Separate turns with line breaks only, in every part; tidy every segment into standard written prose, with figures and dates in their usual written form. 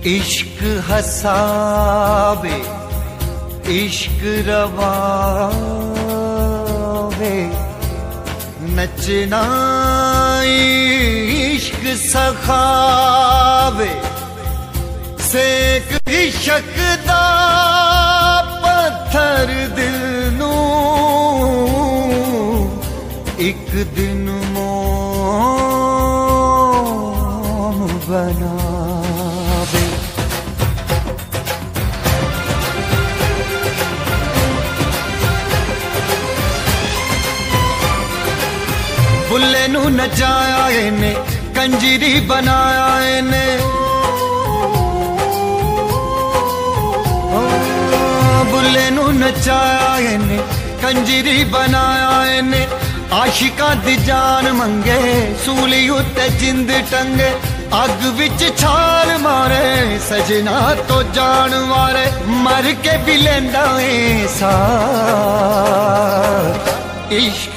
इश्क हसावे इश्क रवावे, नचना इश्क सखावे, सेक इश्क दा पत्थर दिल नू एक दिन मोम बनावे। बुल्ले नू नचाया इने, कंजरी बनाया इने, बुल्ले नू नचाया इने, कंजरी बनाया इने। आशिका दी जान मंगे, सूली उत्ते जिंद टंगे, अग विच छाल मारे, सजना तो जान वारे, मर के भी लेंदा ए साथ। इश्क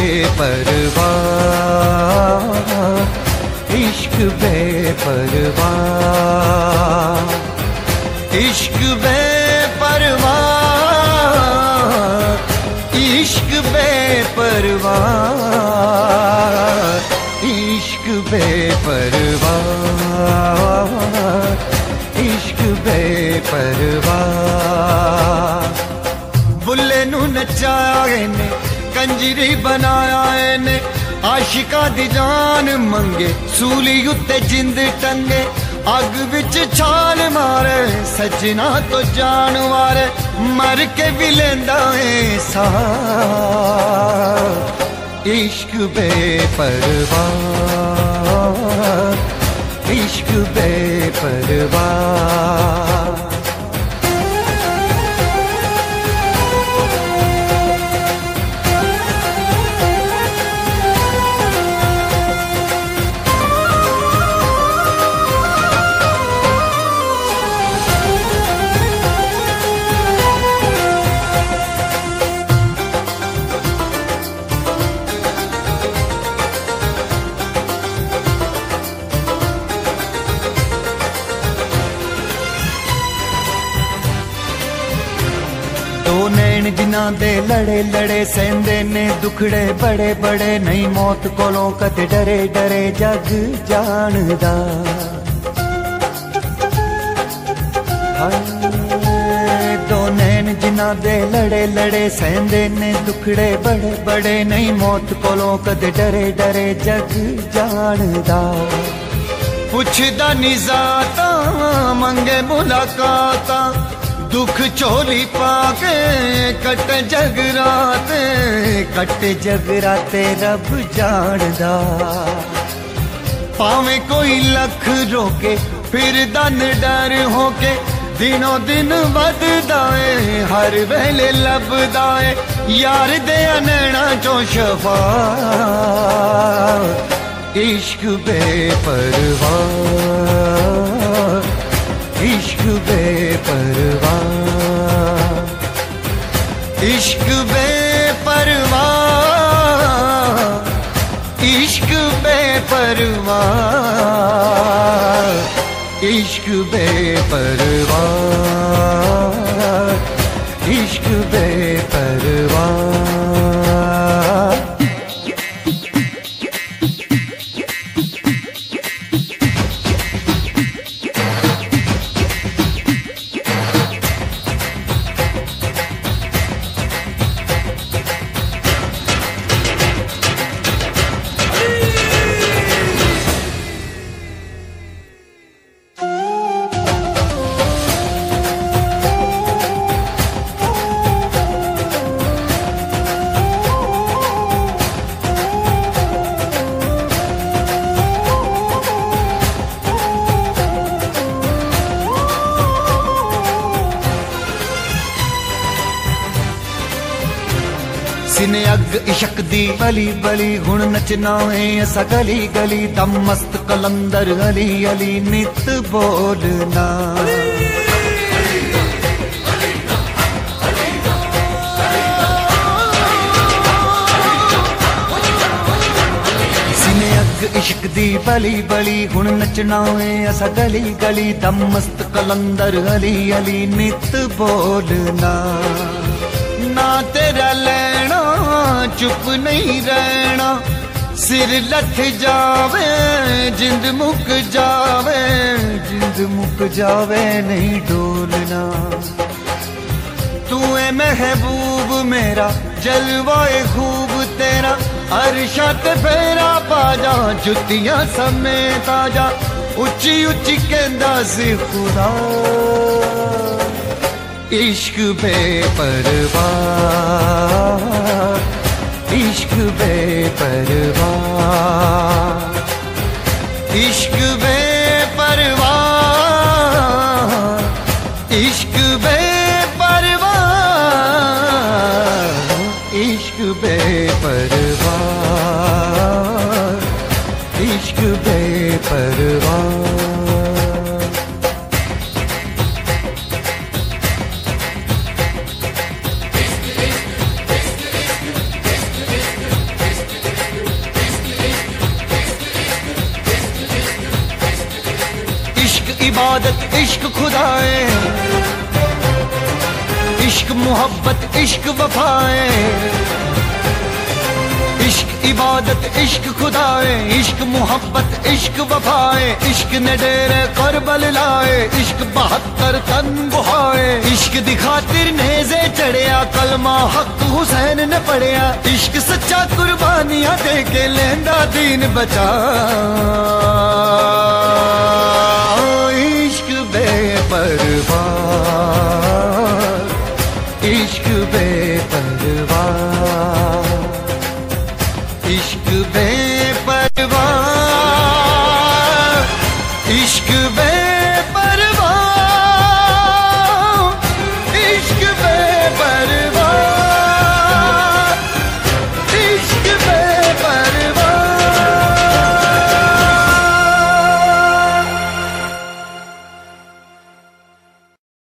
बेपरवाह, इश्क बेपरवाह, इश्क बेपरवाह, इश्क बेपरवाह, इश्क बेपरवाह, इश्क बेपरवाह। बुल्ले नू नचाया इने, कंजरी बनाया इने, आशिका दी जान मंगे, सूली उत्ते जिंद टंगे, अग विच छाल मारे, सजना तो जान वारे, मर के भी लेंदा ए साथ। इश्क बेपरवाह, इश्क बेपरवाह। दो नैन जिन्हां दे लड़े लड़े सेंदे ने, दुखड़े बड़े बड़े, नहीं मौत कोलों कदे डरे डरे जग जानदा। दो नैन जिन्हां दे लड़े लड़े सेंदे ने, दुखड़े बड़े बड़े, नहीं मौत कोलों कदे डरे डरे जग जानदा। पुछदा निजाता मंगे मुलाकाता, दुख चोली पाके कटे जगराते, कटे जगराते रब जानदा। पावे कोई लख रोके फिर दन डर होके, दिनों दिन बददा है, हर वेले लभदा है, यार दे नैना चो शफा। इश्क बेपरवाह, इश्क बेपरवाह, इश्क बेपरवाह, इश्क बेपरवाह, इश्क बेपरवाह, इश्क बेपरवाह। सिने अग इशक दी बली बली, हुण नचना है असा गली गली, दम मस्त कलंदर अली अली नित बोलना। सिने अग इश्क दी बली बली हुण नचना है असा गली गली दम मस्त कलंदर अली अली नित बोलना ना तेरा लेना चुप नहीं रहना सिर लथ जावे जिंद मुक जावे नहीं डोलना तू है महबूब मेरा जलवाए खूब तेरा अरशत फेरा पाजा जुतियां समेत आजा उच्ची उच्ची कहंदा सी खुदा इश्क बेपरवाह इश्क बेपरवाह इश्क बेपरवाह इश्क बेपरवाह इश्क बेपरवाह इश्क बेपरवाह इबादत इश्क खुदाए इश्क मोहब्बत इश्क वफाए इश्क इबादत इश्क खुदाए इश्क मोहब्बत इश्क वफाए इश्क ने डेरे करबल लाए इश्क 72 तन बुहाए इश्क दी खातिर नेज़े चढ़िया कलमा हक हुसैन ने पढ़िया इश्क सच्चा कुर्बानियां दे के लेंदा दीन बचा बेपरवाह इश्क बेपरवाह